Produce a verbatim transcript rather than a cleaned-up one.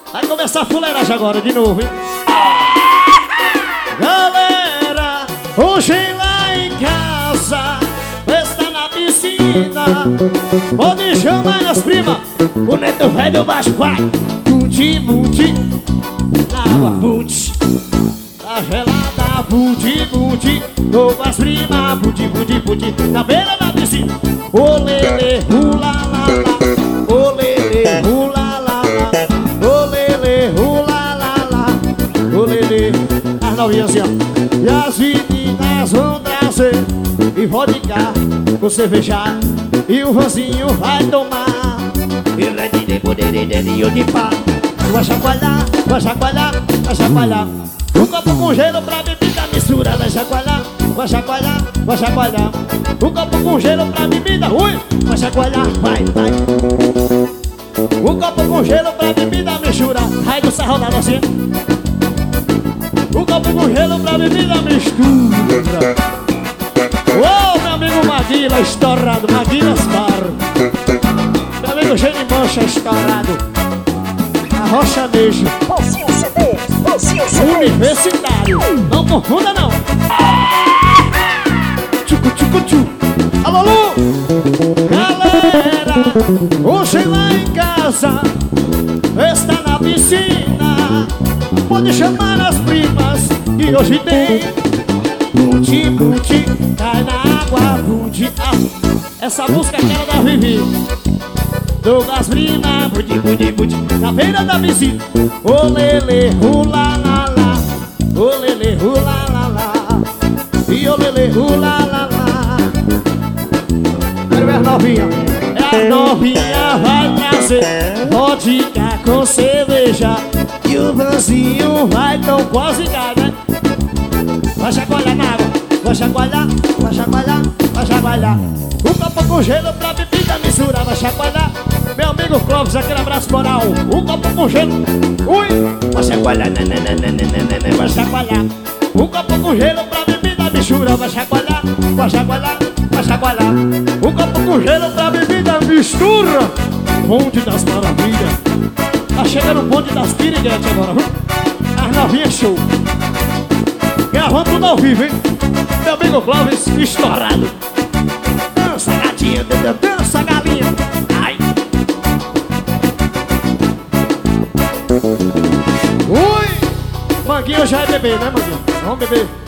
Vai começar a fuleiragem agora de novo, hein? Galera, hoje lá em casa, festa na piscina. Pode chamar as primas. O neto velho baixo vai. Buti, buti. Na água, buti. Tá gelada, buti, buti. Tô com as primas, buti, buti, buti. Na beira da piscina. Ô lele, hula, la, la. Ô lele, hula, la, la. Ô lele, hula, la, la. Ô lele. As novinhas assim, ó. E as meninas vão trazer e vodka, você veja. E o vozinho vai tomar. E rede de poder e de pá. Vai chacoalhar, vai chacoalhar, vai chacoalhar. Um copo com gelo pra bebida mistura. Vai chacoalhar, vai chacoalhar, vai chacoalhar. Um copo com gelo pra bebida, ui. Vai chacoalhar, vai, vai. Um copo com gelo pra bebida mistura. Ai do sarro da docinha. Um copo com gelo pra bebida mistura. Ô, oh, meu amigo Maguila estourado, Maguilas Bar. Meu amigo Gênio Mancha estourado. A Rocha Beijo. Bolsinho C D, bolsinho C D. Universitário. Não confunda não. Tchucu, tchucu, tchu. Alô, Lu. Galera, hoje lá em casa, festa na piscina. Pode chamar as primas que hoje tem. Buti, buti, cai na água, buti. Ah, essa música é aquela da Vivi. Tô com as primas, buti, buti, buti. Na beira da piscina. Ô lele, hula, la, la. Ô lele, hula, la, la. E ô lele, hula, la, la. Quero ver a novinha. A novinha vai trazer vodka com cerveja. E o vanzinho vai tão quase né? Vai chacoalhar na água, vai chacoalhar, vai chacoalhar, vai chacoalhar. Um copo com gelo pra bebida mistura. Vai chacoalhar, meu amigo Clóvis, aquele abraço moral. Um copo com gelo, ui. Vai chacoalhar, né, né, né, né, né, né, vai chacoalhar. Um copo com gelo pra bebida mistura. Vai chacoalhar, vai chacoalhar, vai chacoalhar. Um copo com gelo pra bebida mistura. Bonde das maravilhas. Tá chegando o bonde das piriguetes agora, viu? As novinhas show. Gravando tudo ao vivo, hein? Meu amigo Clóvis estourado. Dança, gatinha, dança, galinha. Ai. Ui. Manguinho já é bebê, né, Manguinho? Vamos beber.